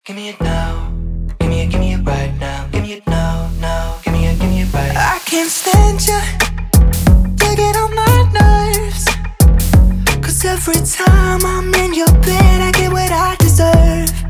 Give me it now. Give me it right now. Give me it now, now. Give me it right. I can't stand you. You get on my nerves. Cause every time I'm in your bed, I get what I deserve.